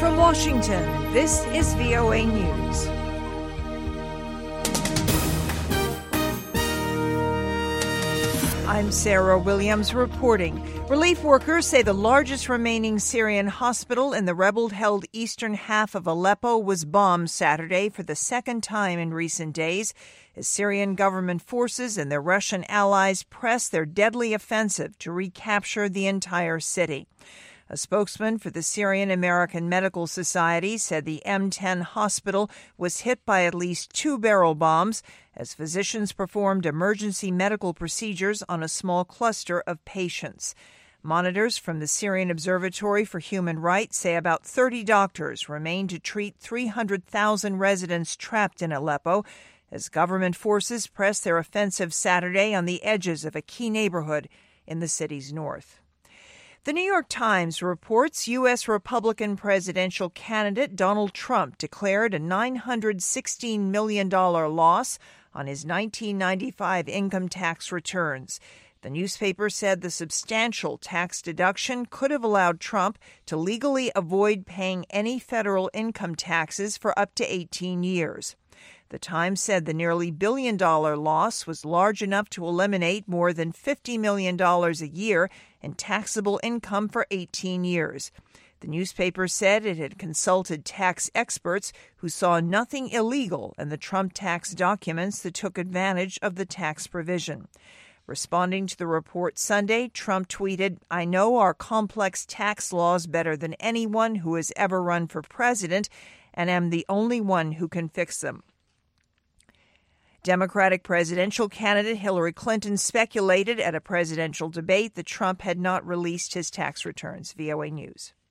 from Washington, this is VOA News. I'm Sarah Williams reporting. Relief workers say the largest remaining Syrian hospital in the rebel-held eastern half of Aleppo was bombed Saturday for the second time in recent days as Syrian government forces and their Russian allies press their deadly offensive to recapture the entire city. A spokesman for the Syrian American Medical Society said the M10 hospital was hit by at least 2 barrel bombs as physicians performed emergency medical procedures on a small cluster of patients. Monitors from the Syrian Observatory for Human Rights say about 30 doctors remain to treat 300,000 residents trapped in Aleppo as government forces press their offensive Saturday on the edges of a key neighborhood in the city's north. The New York Times reports U.S. Republican presidential candidate Donald Trump declared a $916 million loss on his 1995 income tax returns. The newspaper said the substantial tax deduction could have allowed Trump to legally avoid paying any federal income taxes for up to 18 years. The Times said the nearly $1 billion loss was large enough to eliminate more than $50 million a year in taxable income for 18 years. The newspaper said it had consulted tax experts who saw nothing illegal in the Trump tax documents that took advantage of the tax provision. Responding to the report Sunday, Trump tweeted, "I know our complex tax laws better than anyone who has ever run for president, and am the only one who can fix them." Democratic presidential candidate Hillary Clinton speculated at a presidential debate that Trump had not released his tax returns. VOA News.